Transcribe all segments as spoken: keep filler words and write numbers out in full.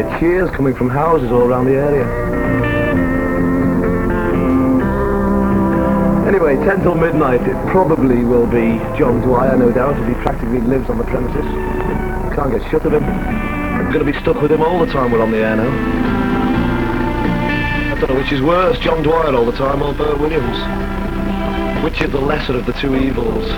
cheers coming from houses all around the area. Anyway, ten till midnight, it probably will be John Dwyer, no doubt, as he practically lives on the premises. Can't get shut of him. I'm going to be stuck with him all the time we're on the air now. I don't know which is worse, John Dwyer all the time or Bert Williams. Which is the lesser of the two evils?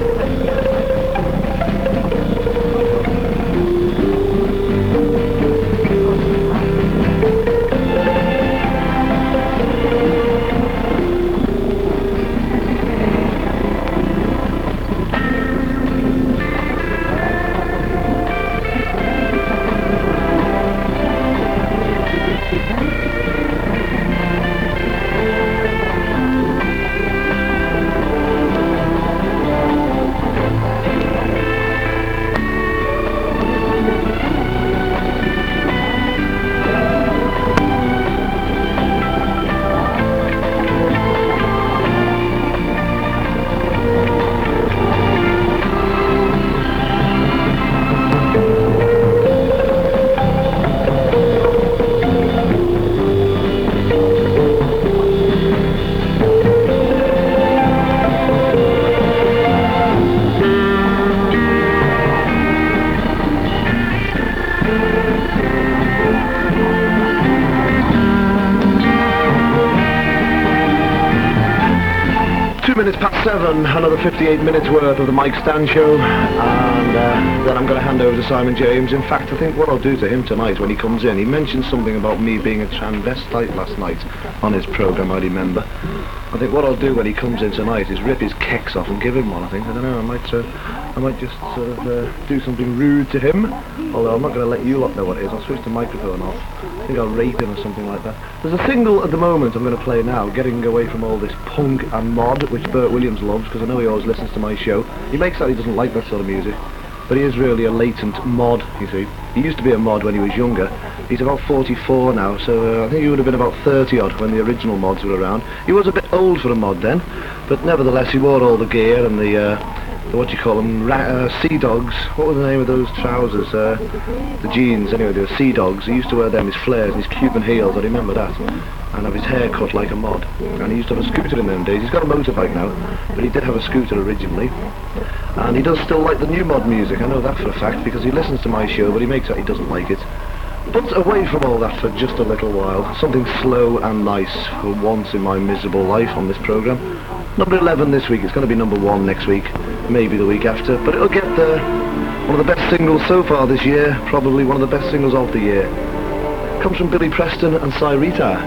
Minutes past seven, another fifty-eight minutes worth of the Mike Stan Show, and uh, then I'm going to hand over to Simon James. In fact, I think what I'll do to him tonight when he comes in, he mentioned something about me being a transvestite last night on his programme, I remember. I think what I'll do when he comes in tonight is rip his kecks off and give him one, I think. I don't know, I might, uh, I might just sort of uh, do something rude to him, although I'm not going to let you lot know what it is. I'll switch the microphone off. I think I'll rape him or something like that. There's a single at the moment I'm going to play now, getting away from all this punk and mod, which Bert Williams loves, because I know he always listens to my show. He makes out he doesn't like that sort of music, but he is really a latent mod, you see. He used to be a mod when he was younger. He's about forty-four now, so uh, I think he would have been about thirty odd when the original mods were around. He was a bit old for a mod then, but nevertheless he wore all the gear and the, uh, the what do you call them, Ra uh, Sea Dogs. What was the name of those trousers? Uh, the jeans, anyway, they were Sea Dogs. He used to wear them, his flares and his Cuban heels, I remember that. And have his hair cut like a mod. And he used to have a scooter in them days. He's got a motorbike now, but he did have a scooter originally. And he does still like the new mod music, I know that for a fact, because he listens to my show, but he makes out he doesn't like it. But away from all that for just a little while, something slow and nice for once in my miserable life on this programme. Number eleven this week, it's going to be number one next week, maybe the week after, but it'll get there. One of the best singles so far this year, probably one of the best singles of the year. Comes from Billy Preston and Cyrita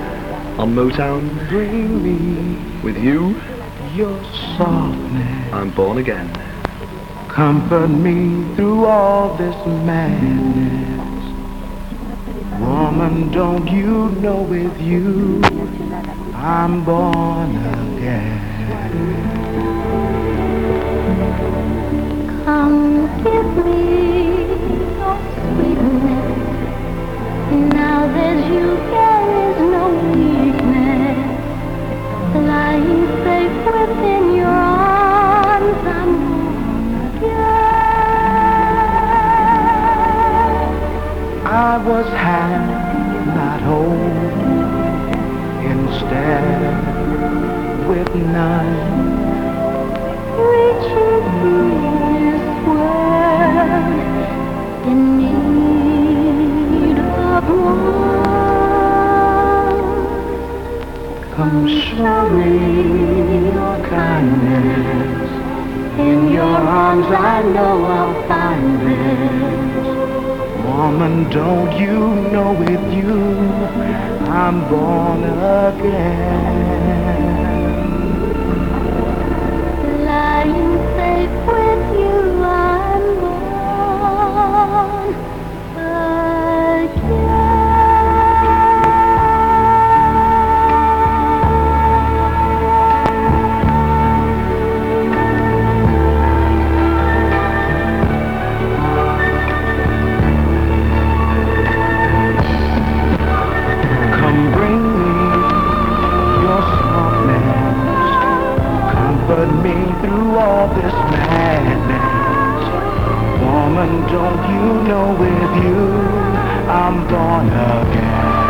on Motown. Bring me with you, your softness. I'm born again. Comfort me through all this madness. Woman, don't you know with you I'm born again. Come give me your sweetness. Now that you there is no weakness. Lying safe within your arms, I'm born again. I was half, not whole, instead with none. Reaching this world in need of one. Come show me your kindness. In your arms I know I'll find this. Woman, don't you know with you I'm born again. Lying safe with you, I'm born again. Come bring me your softness. Comfort me through all this madness. Woman, don't you know with you I'm I'm born again.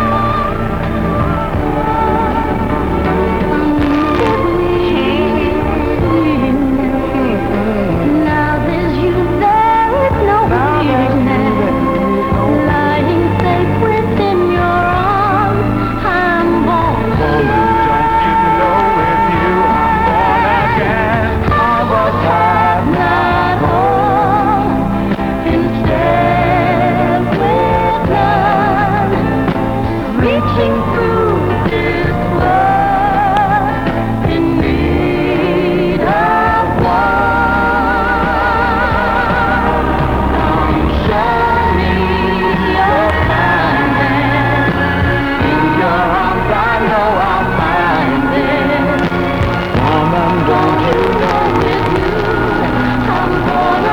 Now there's you, there is no weakness. Lying safe within your arms, I'm born Woman, don't you know with you I'm born again? I was half, not whole. Instead, with none, reaching through this world in need of one. Come show me your kindness. In your arms I know I'll find it. woman, Don't you know with you I'm born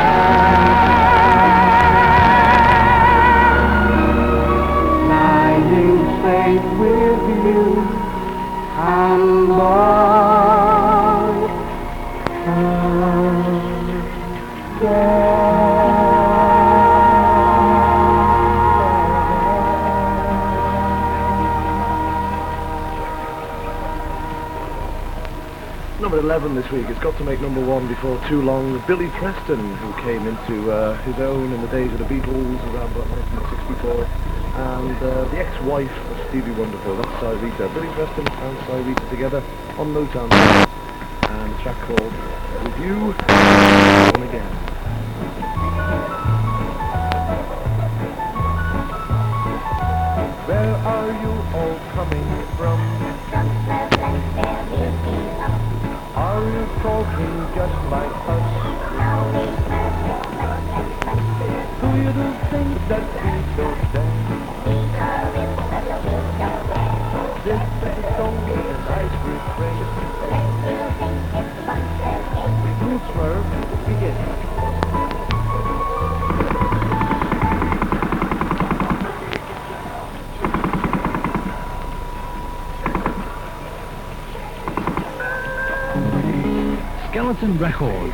again. lying safe with you, I'm born Number eleven this week. It's got to make number one before too long. Billy Preston, who came into uh, his own in the days of the Beatles around about nineteen sixty-four, and uh, the ex-wife of Stevie Wonderful, that's Cy Rita. Billy Preston and Cy Rita together on Motown, and a track called With You, Born Again. Where are you all coming from? Are you talking just like us? Do you do things that we don't dance? This is a song with a nice refrain. Blue Smurf, begin. Skeleton Records.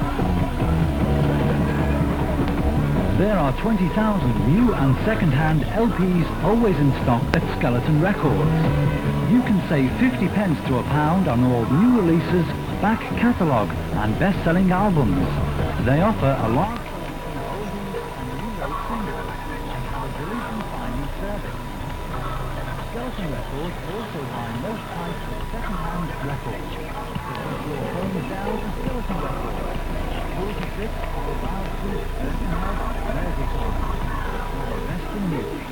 There are twenty thousand new and second-hand L Ps always in stock at Skeleton Records. You can save fifty pence to a pound on all new releases, back catalogue and best-selling albums. They offer a large selection of oldies and new rate singles and have a deletion finding service. Skeleton Records also buy most types of second-hand records. Your home is ours at Skeleton Records. forty-six Boulevard Street, Birkenhead, Merseyside. For the best in music.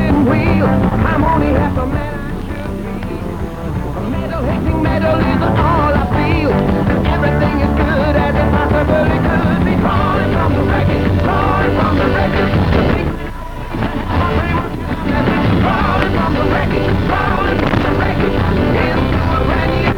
spinning wheel. I'm only half a man I should be. Metal hitting metal is all I feel. Everything is good as it possibly could be. Crawling from the wreckage, crawling from the wreckage. Crawling from the wreckage, crawling from the wreckage. Into a brand new.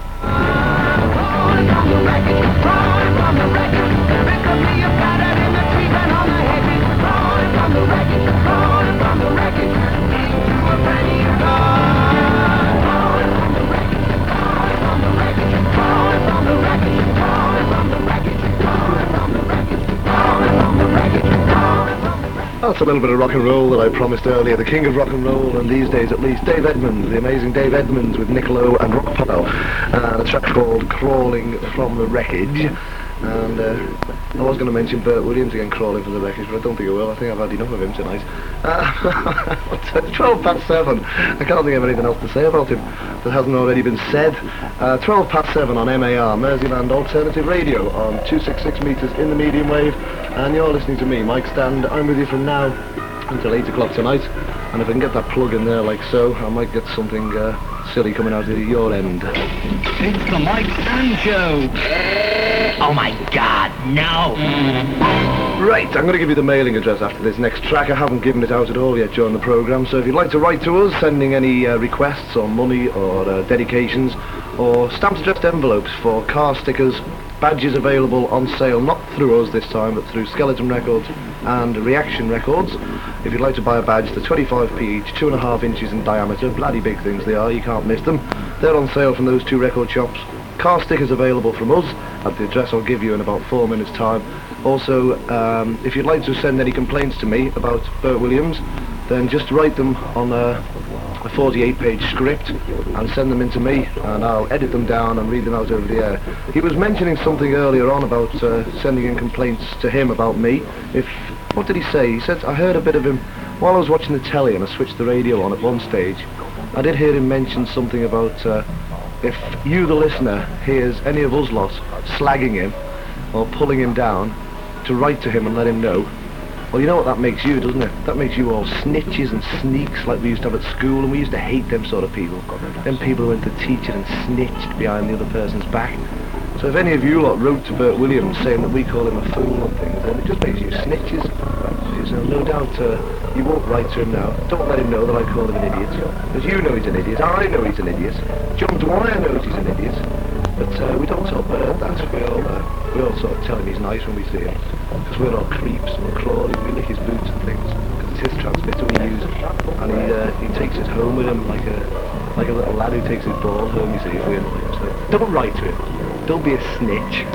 Crawling from the wreckage, crawling from the wreckage. Pick up me, you've got it in the trees and on the hedges. Crawling from the wreckage, crawling from the wreckage. Into a brand new dawn. Crawling from the wreckage, crawling from the wreckage. Crawling from the wreckage, crawling from the wreckage. Crawling from the wreckage, crawling from the wreckage. Crawling from the wreckage. That's a little bit of rock and roll that I promised earlier. The king of rock and roll, and these days at least, Dave Edmunds, the amazing Dave Edmunds with Niccolo and Rock Polo. And a track called Crawling from the Wreckage. And uh, I was going to mention Bert Williams again, Crawling from the Wreckage, but I don't think I will. I think I've had enough of him tonight. Uh, twelve past seven. I can't think of anything else to say about him that hasn't already been said. Uh, twelve past seven on M A R, Merseyland Alternative Radio, on two sixty-six metres in the medium wave. And you're listening to me, Mike Stand. I'm with you from now until eight o'clock tonight. And if I can get that plug in there like so, I might get something uh, silly coming out of your end. It's the Mike Stand Show. Oh my God, no! Right, I'm going to give you the mailing address after this next track. I haven't given it out at all yet during the programme, so if you'd like to write to us, sending any uh, requests or money or uh, dedications or stamped addressed envelopes for car stickers, badges available on sale, not through us this time, but through Skeleton Records and Reaction Records. If you'd like to buy a badge, they're twenty-five p each, two and a half inches in diameter, bloody big things they are, you can't miss them. They're on sale from those two record shops. Car stickers available from us at the address I'll give you in about four minutes time. Also, um, if you'd like to send any complaints to me about Bert Williams, then just write them on a, a forty-eight page script and send them in to me, and I'll edit them down and read them out over the air. He was mentioning something earlier on about uh, sending in complaints to him about me. If what did he say? He said, I heard a bit of him while I was watching the telly and I switched the radio on at one stage. I did hear him mention something about uh, if you, the listener, hears any of us lot slagging him or pulling him down, to write to him and let him know. Well, you know what that makes you, doesn't it? That makes you all snitches and sneaks like we used to have at school, and we used to hate them sort of people. Them people who went to teach it and snitched behind the other person's back. So if any of you lot wrote to Bert Williams saying that we call him a fool and things, then it just makes you snitches. So no doubt uh, you won't write to him now. Don't let him know that I call him an idiot. Because you know he's an idiot, I know he's an idiot, John Dwyer knows he's an idiot. But uh, we don't tell Bert that. We all, uh, we all sort of tell him he's nice when we see him. Because we're all creeps and we're crawling, we lick his boots and things. Because it's his transmitter we use. And he, uh, he takes it home with him like a like a little lad who takes his ball home, you see, if we annoy him. So don't write to him. Don't be a snitch.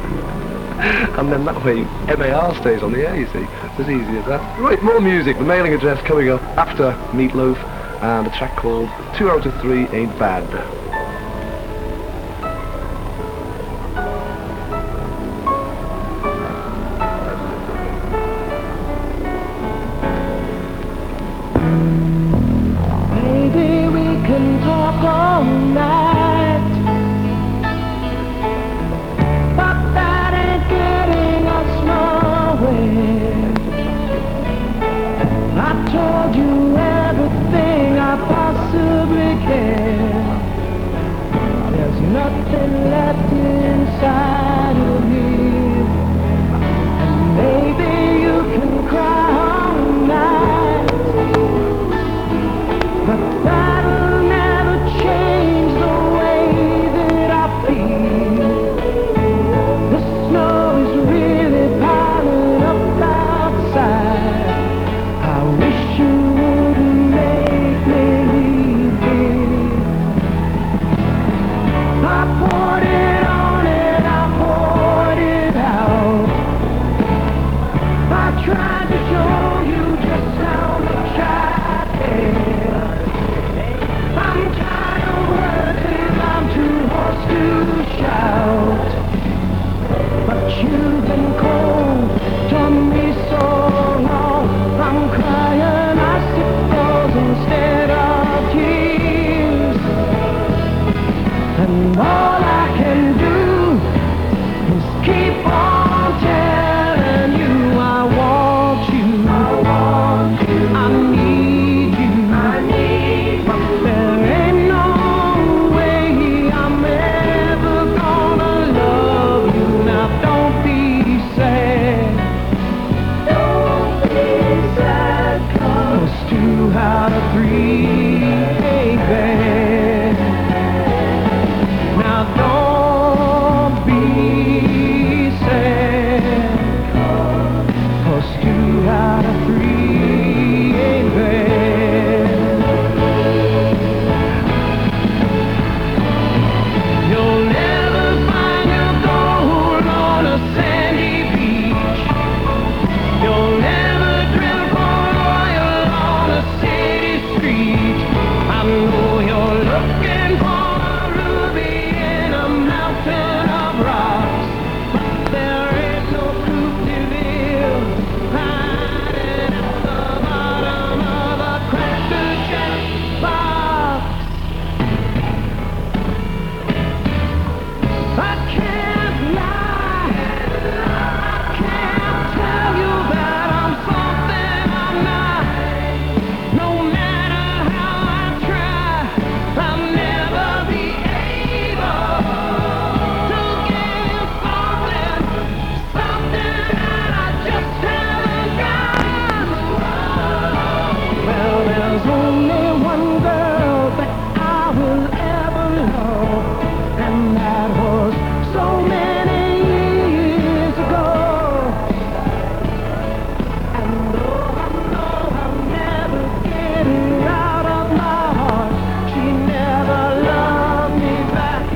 And then that way M A R stays on the air, you see. It's as easy as that. Right, more music. The mailing address coming up after Meatloaf and a track called Two Out of Three Ain't Bad. Maybe we can talk all night, but that ain't getting us nowhere. I told you everything I possibly can. There's nothing left inside of me, and maybe you can cry all night, but that'll never change the way that I feel. The snow is really piling up outside. I wish you wouldn't make me leave here. I poured it 'cause two out of three ain't bad. Now don't be sad, 'cause two out of three ain't bad. You'll never find your gold on a sandy beach. You'll never drill for oil on a city street. I know you're looking for a ruby in a mountain of rocks, but there ain't no Coupe de Ville hiding at the bottom of a cracker jack box. I can't lie, I can't tell you that I'm something I'm not. No matter how I try, I'll never be able to give you something, something that I just haven't got. Well, there's only one girl that I will ever love, and that was so many years ago. And though I know I'll never get her out of my heart, she never loved me back.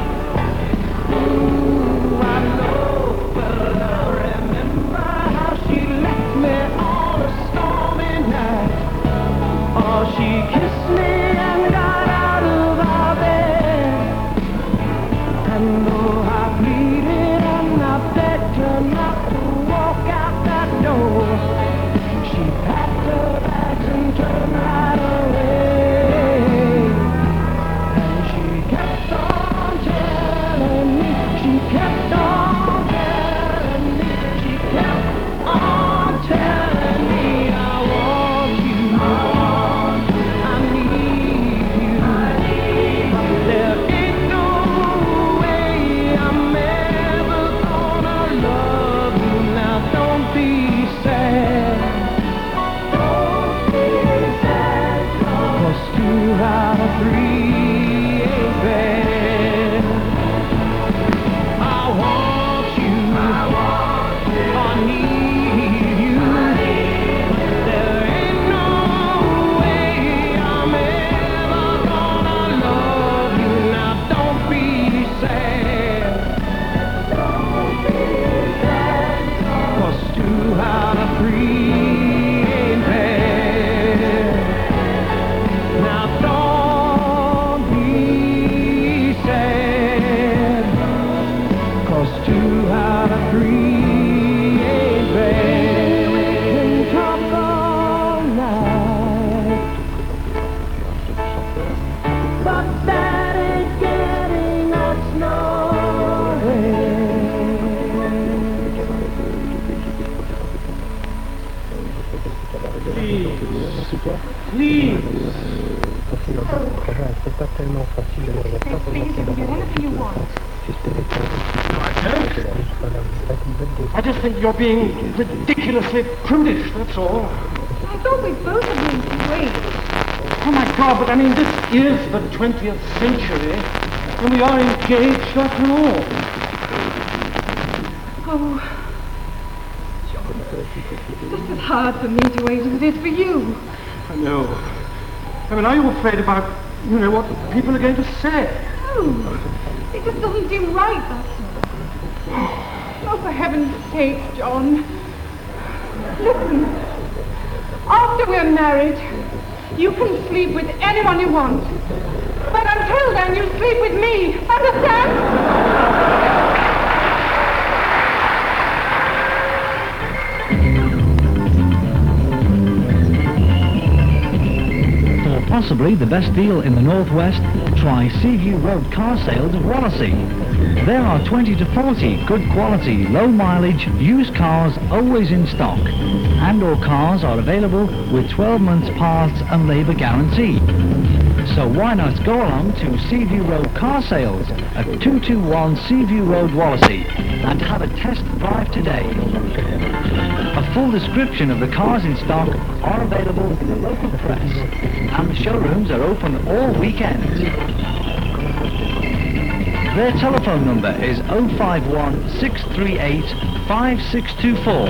Ooh, I know, but I remember how she left me on a stormy night. Oh, she kissed me and got out of our bed. And though I pleaded and I begged her not to walk out that door, she packed her bags and turned right away. And she kept on telling me, she kept on telling me, she kept on telling me, I want you, I need you, but there ain't no way I'm ever gonna love you. Now don't be sad, don't be sad, 'cause two out of three ain't bad. I want you, I want you, I need you, there ain't no way I'm ever gonna love you. Now don't be sad, don't be sad, 'cause two out of three ain't bad. Now don't be sad, 'cause two out of three ain't bad. We can talk all night, but that ain't getting us nowhere. Please, please. Please, you can get anything you want. I just think you're being ridiculously prudish, that's all. I thought we both had been great. Oh my God, but I mean, this is the twentieth century, and we are engaged after all. Oh, it's just as hard for me to wait as it is for you. I know. I mean, are you afraid about, you know, what people are going to say? No, it just doesn't seem right, that's all. Oh, for heaven's sake, John. Listen, after we're married, you can sleep with anyone you want. But until then, you sleep with me. Understand? For possibly the best deal in the Northwest, try Seaview Road Car Sales of Wallasey. There are twenty to forty good quality, low mileage, used cars always in stock. And all cars are available with twelve months parts and labour guarantee. So why not go along to Seaview Road Car Sales at two two one Seaview Road, Wallasey, and have a test drive today. A full description of the cars in stock are available in the local press, and the showrooms are open all weekend. Their telephone number is oh five one, six three eight, five six two four.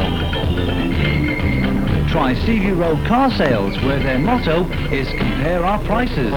Try Seaview Road Car Sales, where their motto is compare our prices.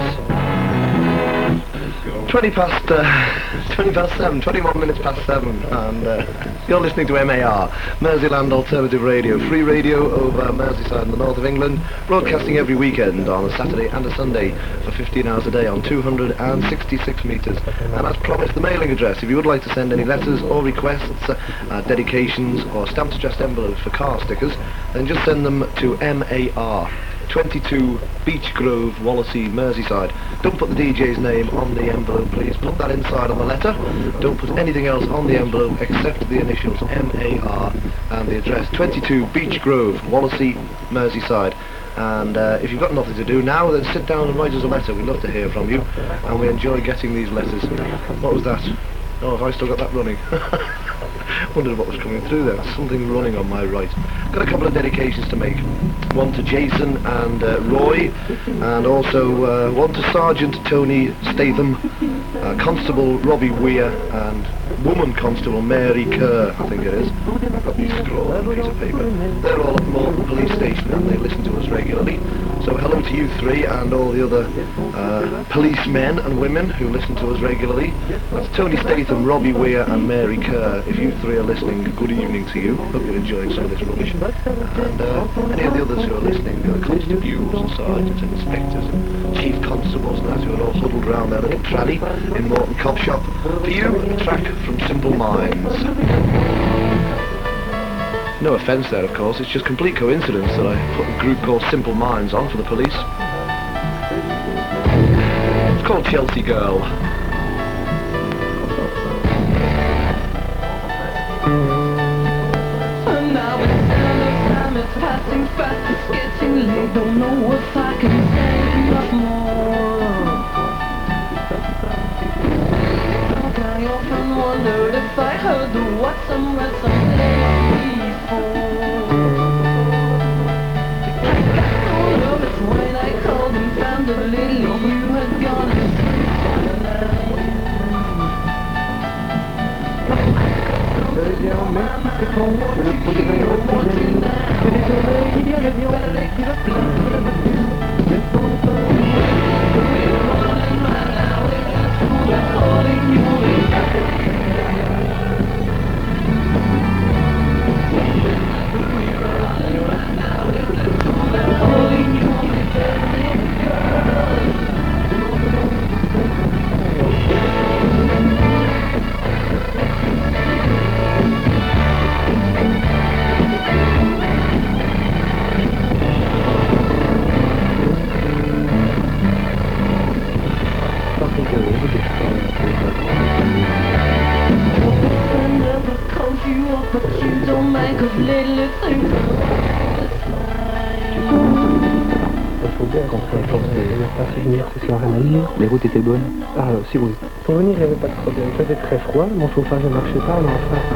twenty past, uh, twenty past seven, twenty-one minutes past seven, and uh, you're listening to M A R, Merseyland Alternative Radio, free radio over Merseyside in the north of England, broadcasting every weekend on a Saturday and a Sunday for fifteen hours a day on two hundred sixty-six metres. And as promised, the mailing address, if you would like to send any letters or requests, uh, dedications or stamped addressed envelopes for car stickers, then just send them to M A R. twenty-two Beech Grove, Wallasey, Merseyside. Don't put the D J's name on the envelope, please. Put that inside on the letter. Don't put anything else on the envelope except the initials M A R and the address twenty-two Beech Grove, Wallasey, Merseyside. And uh, if you've got nothing to do now, then sit down and write us a letter. We'd love to hear from you, and we enjoy getting these letters. What was that? Oh, have I still got that running? Wondered what was coming through there. Something running on my right. Got a couple of dedications to make. One to Jason and uh, Roy, and also uh, one to Sergeant Tony Statham, uh, Constable Robbie Weir, and Woman Constable Mary Kerr, I think it is. I've got these scrawled on a piece of paper. They're all at Morton Police Station, and they listen to us regularly. So hello to you three and all the other uh, policemen and women who listen to us regularly. That's Tony Statham, Robbie Weir and Mary Kerr. If you three are listening, good evening to you. Hope you're enjoying some of this rubbish. And uh, any of the others who are listening, uh, constables and sergeants and inspectors and chief constables and that, who are all huddled round their little traddy in Morton Cop Shop. For you, a track from Simple Minds. No offence there, of course, it's just complete coincidence that I put a group called Simple Minds on for the police. It's called Chelsea Girl. And now it's endless time, it's passing fast, it's getting late. Don't know if I can say enough more. I often wondered if I heard the what some read someday before. I got so nervous when I called and found that lately you had gone and slept tonight. Les routes étaient bonnes. Ah, si oui. Pour venir, il n'y avait pas de problème. Il faisait très froid, mon chauffage ne marchait pas, mais enfin, ça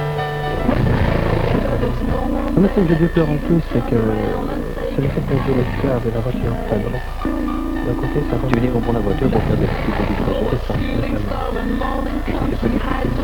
marchait. Mais ce que je déplore en plus, c'est que c'est le fait qu'on joue l'esclave de la voiture pas droit. D'un côté, ça va. Tu veux dire qu'on prend la voiture pour faire des petits petits trajets? C'est ça, notamment. C'est pas difficile.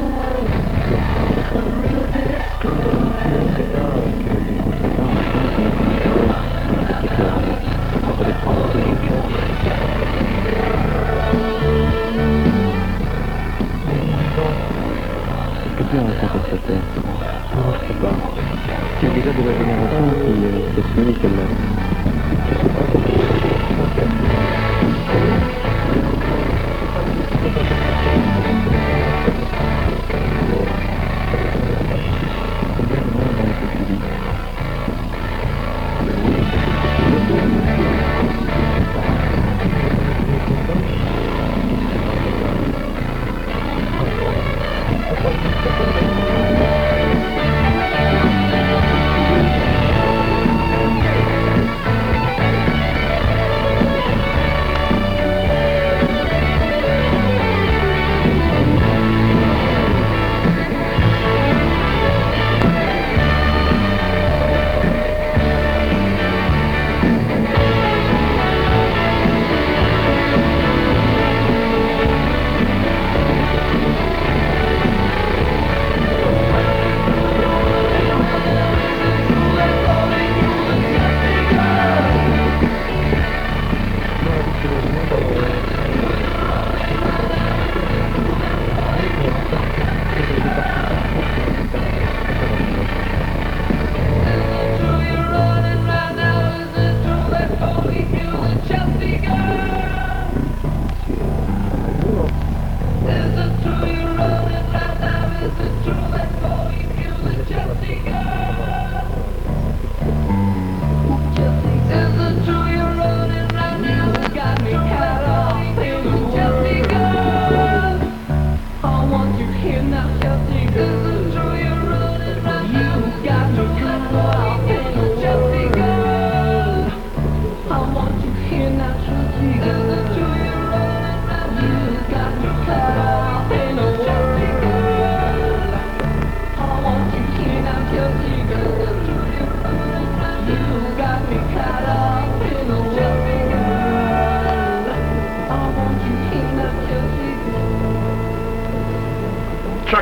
Est-ce que tu as un contestateur? Non, je sais pas. Tu es déjà de la génération qui euh, qui a suivi qu'elle je sais pas comment. Combien de monde dans les suivi?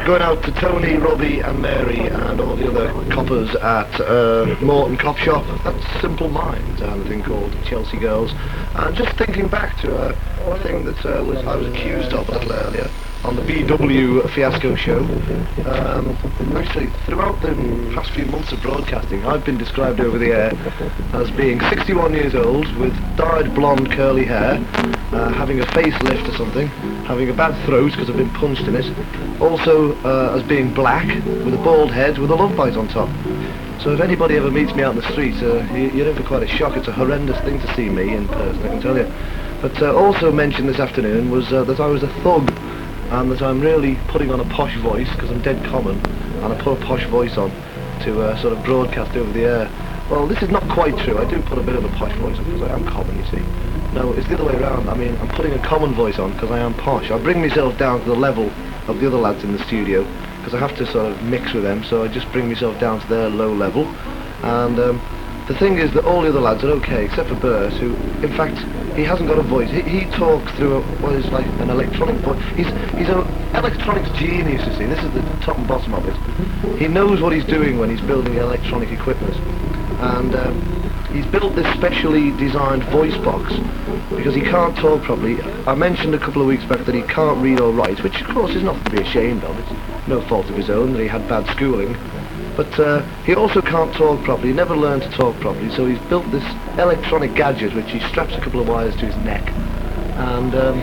going out to Tony, Robbie and Mary and all the other coppers at uh, Morton Cop Shop. That's Simple Minds and a thing called Chelsea Girls. And just thinking back to uh, one thing that uh, was I was accused of a little earlier on the B W Fiasco show. Um, actually, throughout the past few months of broadcasting, I've been described over the air as being sixty-one years old with dyed blonde curly hair, uh, having a facelift or something, having a bad throat because I've been punched in it, also uh, as being black, with a bald head with a love bite on top. So if anybody ever meets me out in the street, uh, you, you're in for quite a shock. It's a horrendous thing to see me in person, I can tell you. But uh, also mentioned this afternoon was uh, that I was a thug, and that I'm really putting on a posh voice because I'm dead common, and I put a posh voice on to uh, sort of broadcast over the air. Well, this is not quite true. I do put a bit of a posh voice on because I am common, you see. No, it's the other way around. I mean, I'm putting a common voice on because I am posh. I bring myself down to the level of the other lads in the studio because I have to sort of mix with them, so I just bring myself down to their low level. And um, the thing is that all the other lads are okay, except for Bert, who, in fact, he hasn't got a voice. He, he talks through a, what is like an electronic voice. He's he's an electronics genius, you see. This is the top and bottom of it. He knows what he's doing when he's building electronic equipment. And um, he's built this specially designed voice box because he can't talk properly. I mentioned a couple of weeks back that he can't read or write, which of course is nothing to be ashamed of. It's no fault of his own that he had bad schooling. But uh, he also can't talk properly. He never learned to talk properly, so he's built this electronic gadget which he straps a couple of wires to his neck. And um,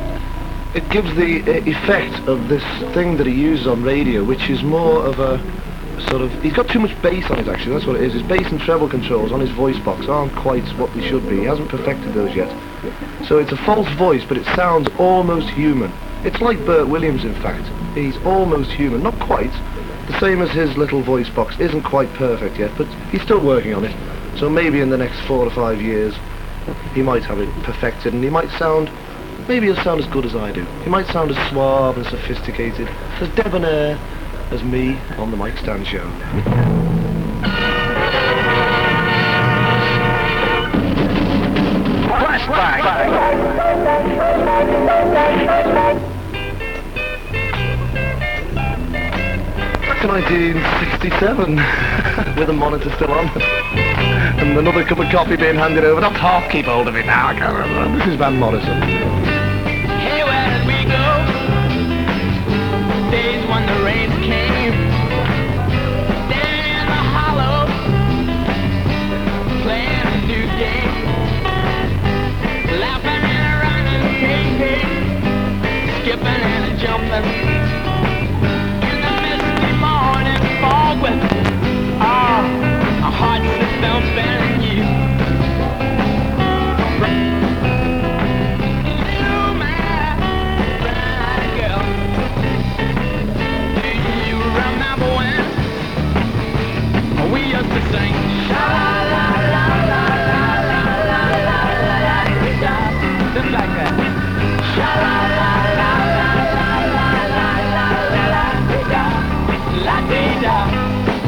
it gives the uh, effect of this thing that he uses on radio, which is more of a sort of... He's got too much bass on it, actually, that's what it is. His bass and treble controls on his voice box aren't quite what they should be. He hasn't perfected those yet. So it's a false voice, but it sounds almost human. It's like Bert Williams, in fact. He's almost human, not quite. The same as his little voice box isn't quite perfect yet, but he's still working on it. So maybe in the next four or five years, he might have it perfected, and he might sound, maybe he'll sound as good as I do. He might sound as suave and sophisticated, as debonair as me on the Mike Stan Show. nineteen sixty-seven with a monitor still on and another cup of coffee being handed over. That's half, keep hold of it now, I can't remember. This is Van Morrison. Hey, where did we go? Days when the rain came, down in the hollow, playing a new game, laughing and running, hey, hey, skipping and jumping. With ah, a heart system bearing you. You, my bright girl, do you remember when we used to sing? Sha la la la la la la la la la la, just like that. Sha la la la la la la la la la la la la la.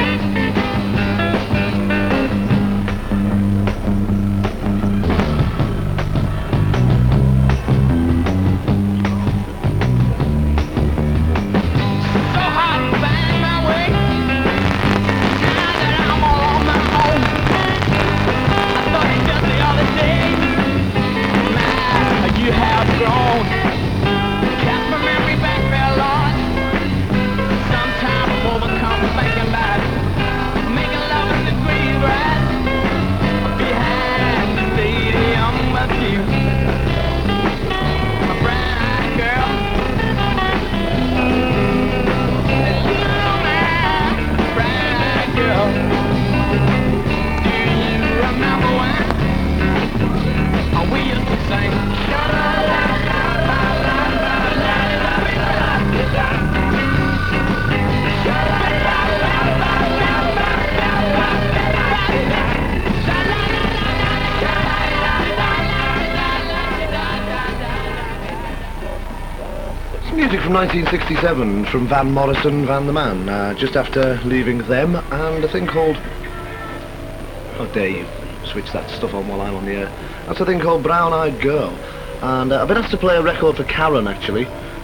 Music from nineteen sixty-seven from Van Morrison, Van the Man, uh, just after leaving them, and a thing called... How dare you switch that stuff on while I'm on the air. That's a thing called Brown Eyed Girl. And uh, I've been asked to play a record for Karen, actually.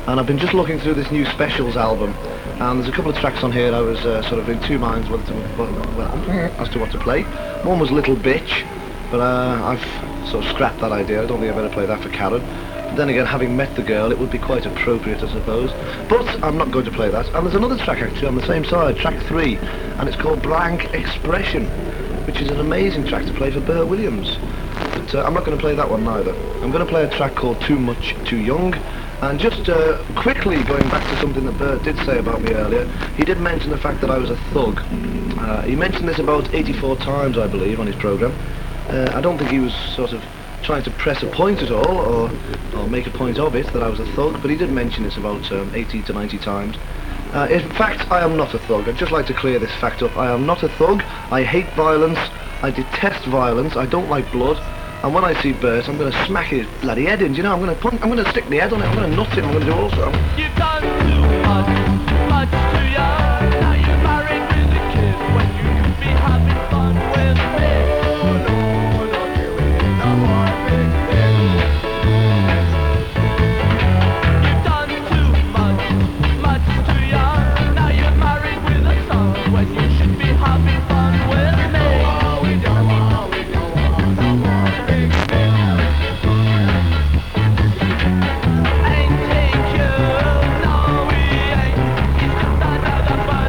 and I've been just looking through this new Specials album, and there's a couple of tracks on here I was uh, sort of in two minds whether to, well, as to what to play. One was Little Bitch, but uh, I've sort of scrapped that idea. I don't think I better play that for Karen. But then again, having met the girl, it would be quite appropriate, I suppose. But I'm not going to play that. And there's another track actually on the same side, track three, and it's called Blank Expression, which is an amazing track to play for Bert Williams. But uh, I'm not going to play that one neither. I'm going to play a track called Too Much Too Young. And just uh, quickly going back to something that Bert did say about me earlier, he did mention the fact that I was a thug. Uh, he mentioned this about eighty-four times, I believe, on his programme. Uh, I don't think he was sort of trying to press a point at all, or, or make a point of it, that I was a thug, but he did mention this about um, eighty to ninety times. Uh, in fact, I am not a thug. I'd just like to clear this fact up. I am not a thug. I hate violence. I detest violence. I don't like blood. And when I see Bert, I'm going to smack his bloody head in. Do you know, I'm going to put, I'm going to stick the head on it. I'm going to nut him. I'm going to do all sorts. You've done too much, much too young. Now you're married with a kid when you could be having fun with me. Oh no, don't do it, no more big things. You've done too much, much too young. Now you're married with a son when you should be having fun with me. Oh, we don't want, we don't want no more big things. Ain't take you, no we ain't. It's just another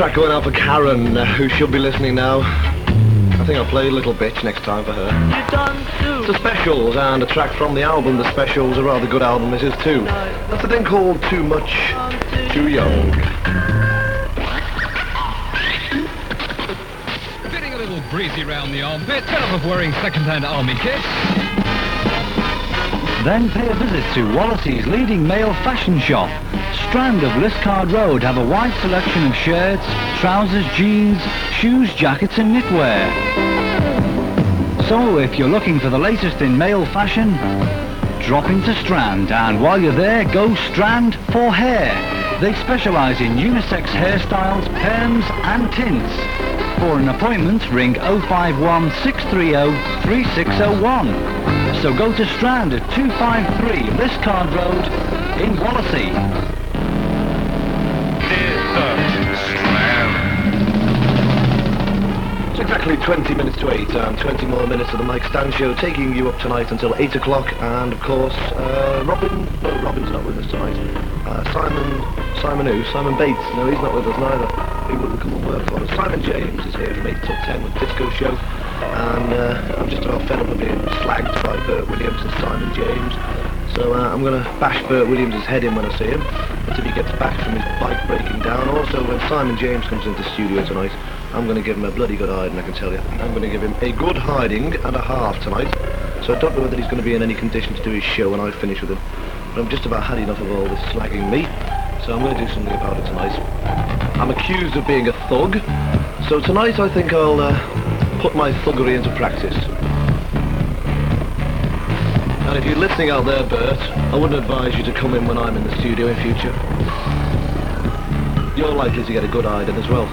track going out for Karen, uh, who should be listening now. I think I'll play a little bitch next time for her. It's the Specials, and a track from the album The Specials, a rather good album this is too. That's a thing called Too Much, Too Young. Feeling a little breezy round the armpit, fed up of wearing second-hand army kit. Then pay a visit to Wallasey's leading male fashion shop. Strand of Liscard Road have a wide selection of shirts, trousers, jeans, shoes, jackets and knitwear. So if you're looking for the latest in male fashion, drop into Strand, and while you're there, go Strand for hair. They specialise in unisex hairstyles, perms and tints. For an appointment, ring oh five one, six three oh, three six oh one. So go to Strand at two five three Liscard Road in Wallasey. It's exactly twenty minutes to eight, and twenty more minutes of the Mike Stan Show, taking you up tonight until eight o'clock, and of course, uh, Robin, no, Robin's not with us tonight. Uh, Simon, Simon who? Simon Bates, no, he's not with us neither. He wouldn't come and work for us. Simon James is here from eight till ten with Disco Show, and uh, I'm just about fed up of being slagged by Bert Williams and Simon James. So uh, I'm going to bash Bert Williams' head in when I see him, until he gets back from his bike breaking down. Also, when Simon James comes into the studio tonight, I'm going to give him a bloody good hiding, I can tell you. I'm going to give him a good hiding and a half tonight. So I don't know whether he's going to be in any condition to do his show when I finish with him. But I'm just about had enough of all this slagging me, so I'm going to do something about it tonight. I'm accused of being a thug, so tonight I think I'll uh, put my thuggery into practice. And if you're listening out there, Bert, I wouldn't advise you to come in when I'm in the studio in future. You're likely to get a good hiding as well.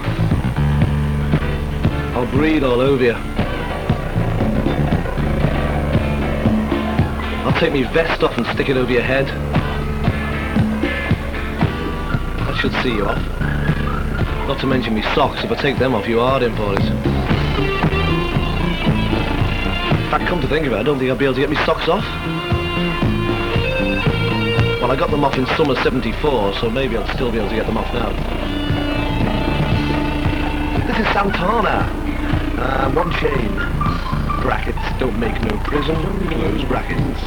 I'll breathe all over you. I'll take my vest off and stick it over your head. That should see you off. Not to mention my socks. If I take them off, you hard in for it. In fact, come to think of it, I don't think I'll be able to get my socks off. Well, I got them off in summer seventy-four, so maybe I'll still be able to get them off now. This is Santana. Uh, one chain. Brackets don't make no prison. Close brackets.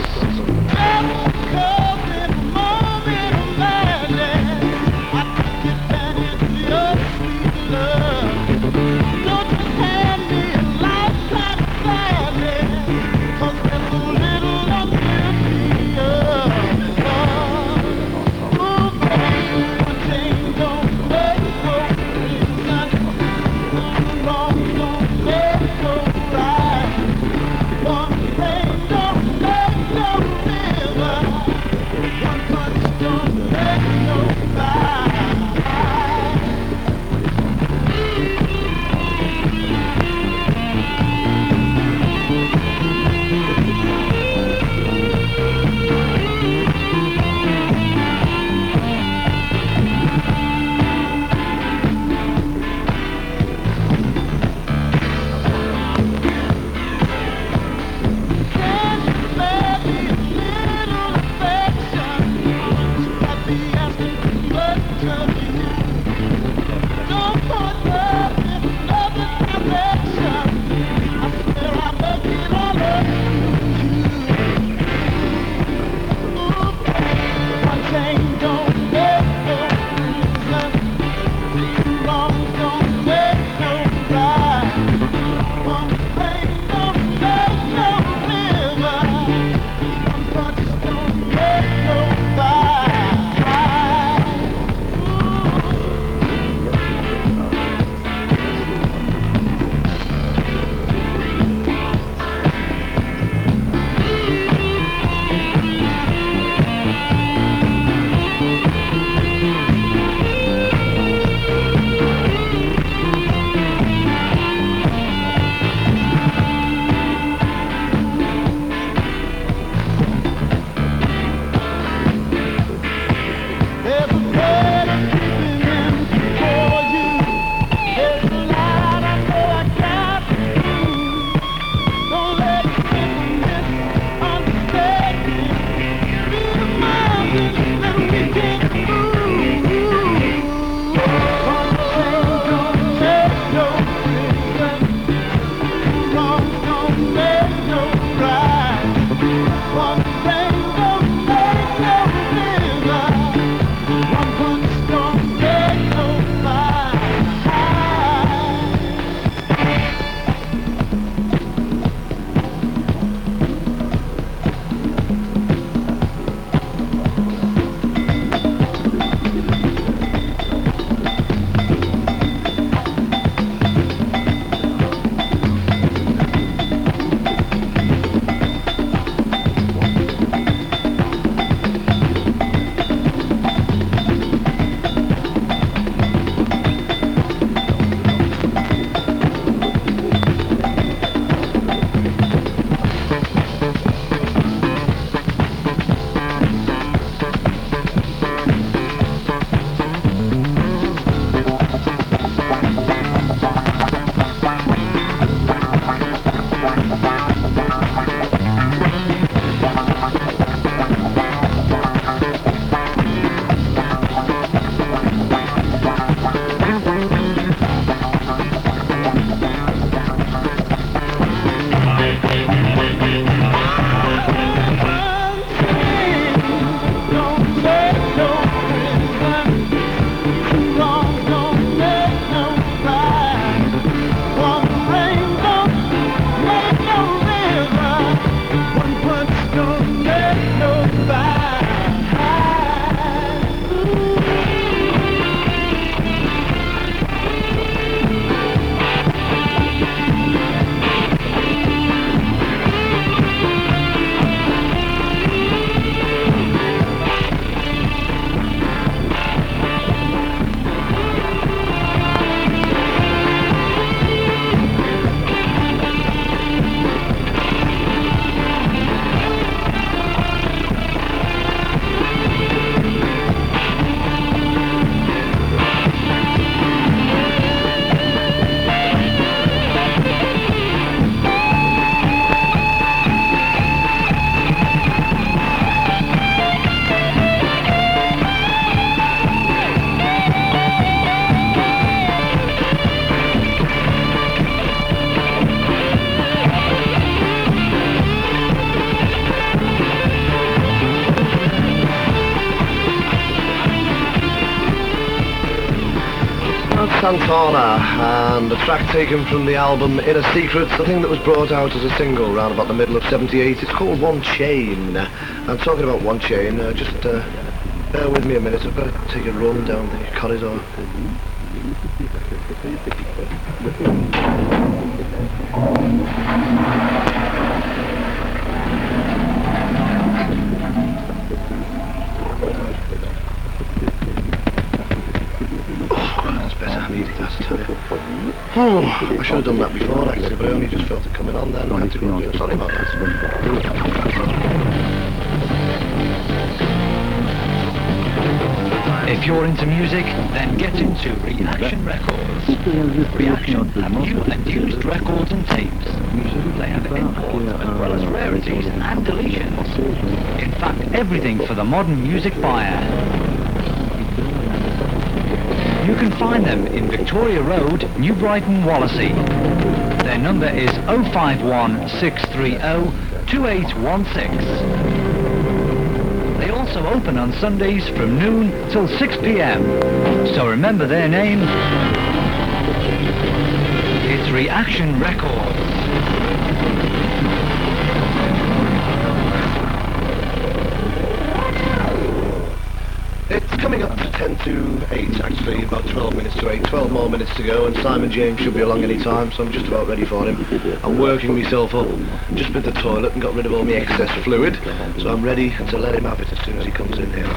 Santana, and a track taken from the album Inner Secrets, the thing that was brought out as a single around about the middle of seventy-eight. It's called One Chain. I'm talking about One Chain, uh, just uh, bear with me a minute, I've got to take a run down the corridor. Oh, I should have done that before actually, but I only just felt it coming on then. I had to go and do it. Sorry about that. If you're into music, then get into Reaction Records. Reaction have new and used records and tapes. They have imports as well as rarities and deletions. In fact, everything for the modern music buyer. You can find them in Victoria Road, New Brighton, Wallasey. Their number is oh five one, six three oh, two eight one six. They also open on Sundays from noon till six p m. So remember their name. It's Reaction Records. It's coming up to ten to eight actually, about twelve minutes to eight, twelve more minutes to go, and Simon James should be along any time, so I'm just about ready for him. I'm working myself up, just been to the toilet and got rid of all my excess fluid, so I'm ready to let him have it as soon as he comes in here.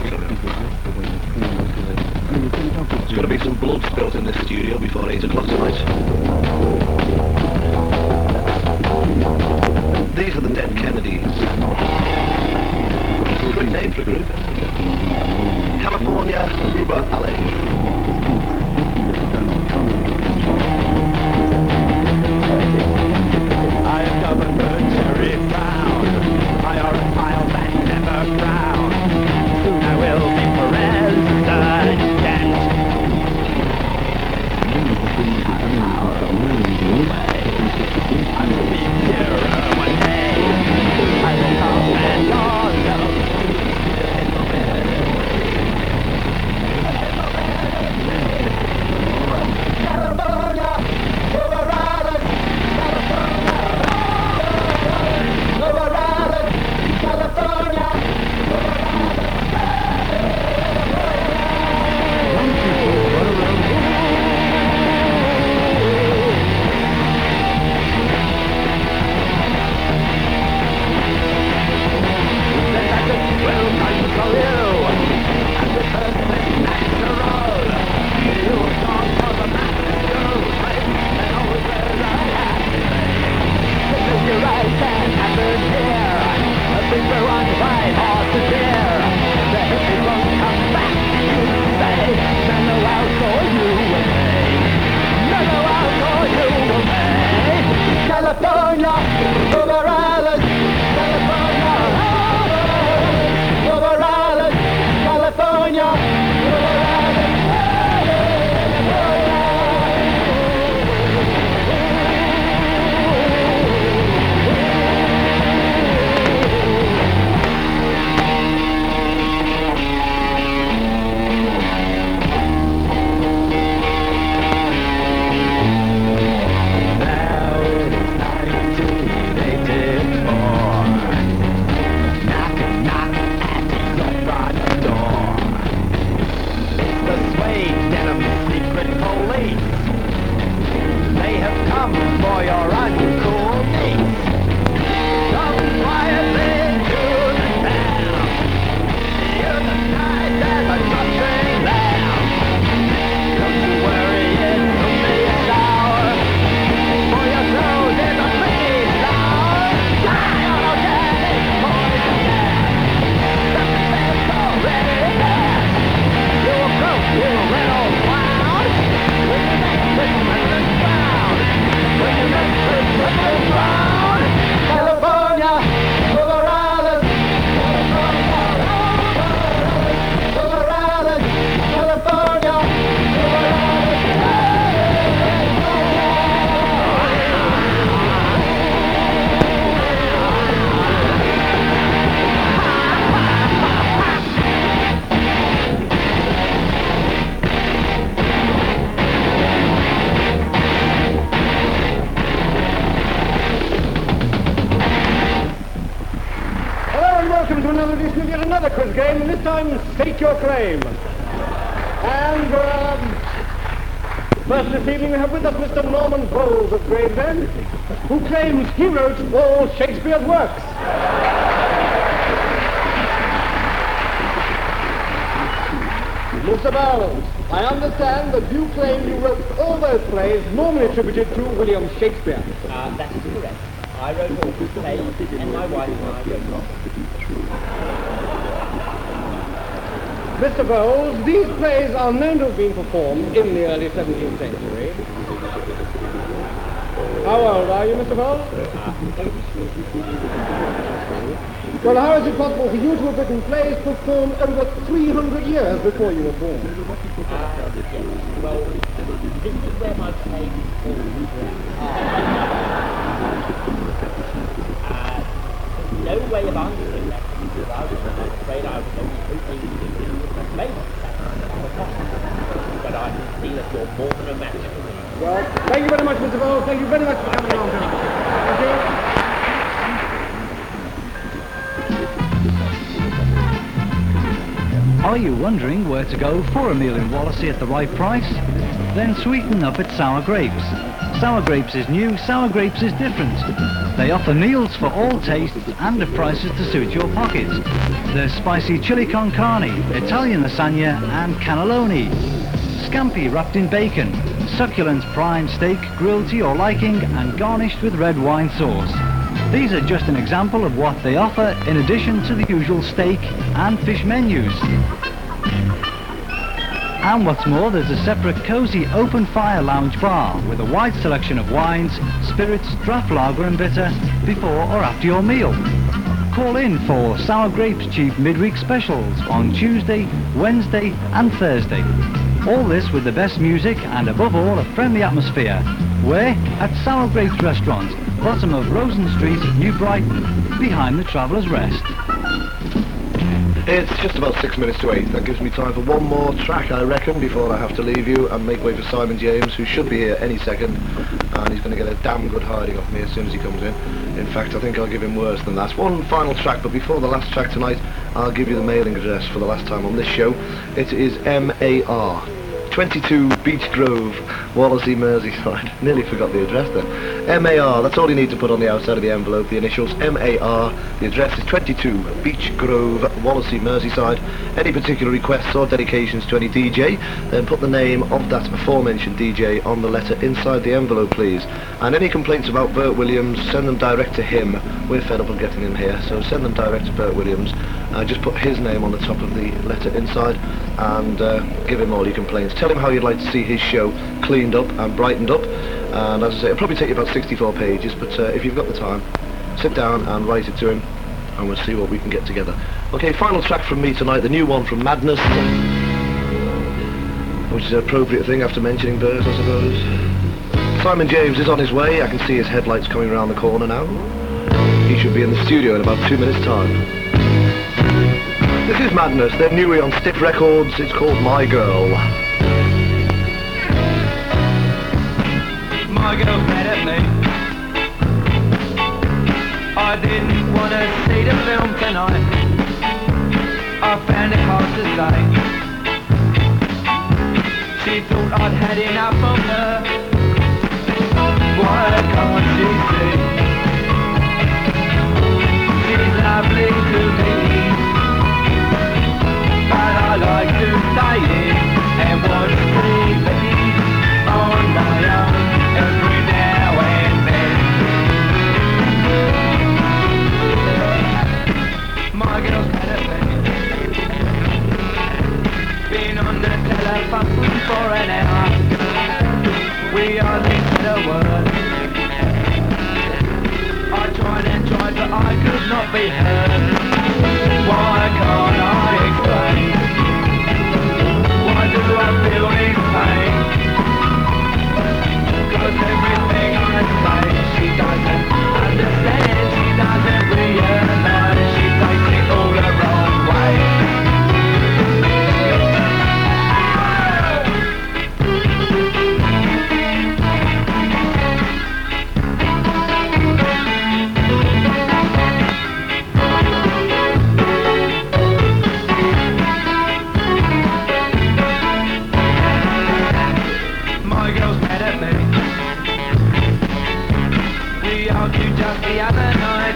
There's going to be some blood spilled in this studio before eight o'clock tonight. These are the Dead Kennedys. It's a good name for a group. California, Uber Alley. I am Governor Jerry Brown. I are a mild and never frown. Soon I will be president. I will be here one day. I will come and all know. another edition of yet another quiz game, and this time, state your claim. And, um, first this evening we have with us Mister Norman Bowles of Gravesend, who claims he wrote all Shakespeare's works. Mister Bowles, I understand that you claim you wrote all those plays normally attributed to William Shakespeare. Uh, that is correct. I wrote all the plays, and my wife and I wrote all. Mister Bowles, these plays are known to have been performed in the early seventeenth century. How old are you, Mister Bowles? Well, how is it possible for you to have written plays performed over three hundred years before you were born? Uh, yes. Well, this is where my plays fall. Uh, no way of answering that. I'm afraid I was only hoping to do the play. But I can see that you're more than a match for me. Well, thank you very much, Mister Bowles. Thank you very much for coming along tonight. Thank you. Are you wondering where to go for a meal in Wallasey at the right price? Then sweeten up at Sour Grapes. Sour Grapes is new, Sour Grapes is different. They offer meals for all tastes and at prices to suit your pocket. There's spicy chili con carne, Italian lasagna and cannelloni. Scampi wrapped in bacon, succulent prime steak grilled to your liking and garnished with red wine sauce. These are just an example of what they offer in addition to the usual steak and fish menus. And what's more, there's a separate cosy open fire lounge bar with a wide selection of wines, spirits, draft lager and bitter before or after your meal. Call in for Sour Grapes cheap midweek specials on Tuesday, Wednesday and Thursday. All this with the best music and above all a friendly atmosphere. Where? At Sour Grapes Restaurant, bottom of Rosen Street, New Brighton, behind the Traveller's Rest. It's just about six minutes to eight. That gives me time for one more track, I reckon, before I have to leave you and make way for Simon James, who should be here any second, and he's going to get a damn good hiding off me as soon as he comes in. In fact, I think I'll give him worse than that. One final track, but before the last track tonight, I'll give you the mailing address for the last time on this show. It is M A R, twenty-two Beech Grove, Wallasey, Merseyside. Nearly forgot the address then. M A R, that's all you need to put on the outside of the envelope, the initials M A R. The address is twenty-two Beech Grove, Wallasey, Merseyside. Any particular requests or dedications to any D J, then put the name of that aforementioned D J on the letter inside the envelope, please. And any complaints about Bert Williams, send them direct to him. We're fed up of getting him here, so send them direct to Bert Williams. Uh, just put his name on the top of the letter inside and uh, give him all your complaints. Tell him how you'd like to see his show cleaned up and brightened up. And as I say, it'll probably take you about sixty-four pages, but uh, if you've got the time, sit down and write it to him, and we'll see what we can get together. Okay, final track from me tonight, the new one from Madness, which is an appropriate thing after mentioning Bert, I suppose. Simon James is on his way. I can see his headlights coming around the corner now. He should be in the studio in about two minutes' time. This is Madness. They're newly on Stiff Records. It's called My Girl. My girl mad at me. I didn't want to see the film tonight. I found it hard to say. She thought I'd had enough of her. Why can't she see? She's lovely to me, but I like to stay in and watch T V on my own every now and then. My girl's had a thing. Been on the telephone for an hour. We hardly said a word. I tried and tried, but I could not be heard. Why can't I explain? Why do I feel this pain? 'Cause everything I say, she doesn't understand. She doesn't realize. She takes it all the wrong way. you just the other night.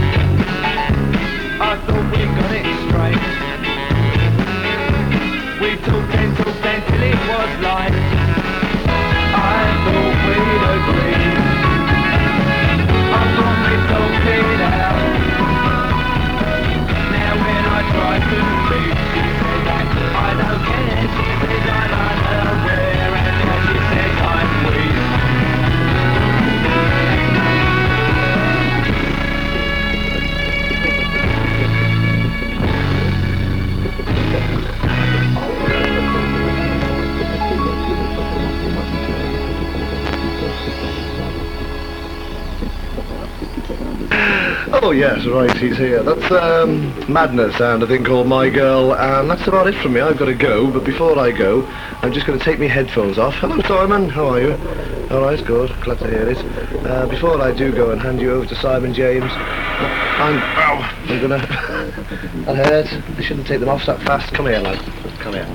I thought we got it straight. We talked and talked until it was light. I thought we'd agreed. I thought we talked it out. Now when I try to leave, she said that I don't care. She says I'm unaware, and now she says I'm weak. Oh yes, right, he's here. That's um, Madness and a thing called My Girl, and that's about it from me. I've got to go, but before I go, I'm just going to take my headphones off. Hello Simon, how are you? Alright, good, glad to hear it. Uh, before I do go and hand you over to Simon James, I'm, ow, I'm gonna, that hurt. I shouldn't take them off that fast. Come here, lad, come here.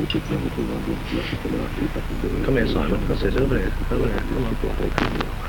Come here, Simon, that's it, over here, over here, come on.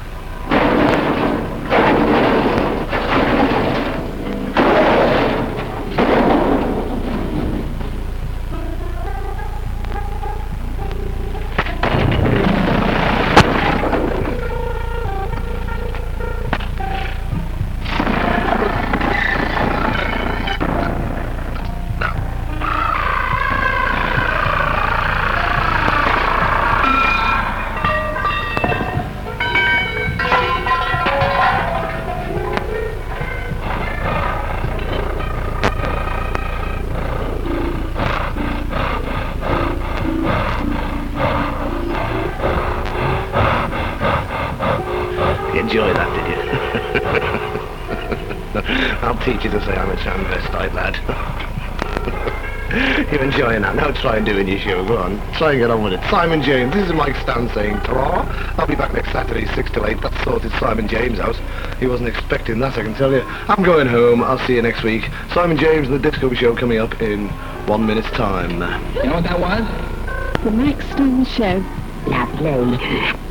Enjoy that, did you? I'll teach you to say I'm a transvestite, lad. You're enjoying that. Now try and do it in your show. Go on. Try and get on with it. Simon James. This is Mike Stan saying ta-ra. I'll be back next Saturday, six to eight. That's sorted Simon James out. He wasn't expecting that, I can tell you. I'm going home. I'll see you next week. Simon James and the Disco Show coming up in one minute's time. You know what that was? The Mike Stan Show. Lovely.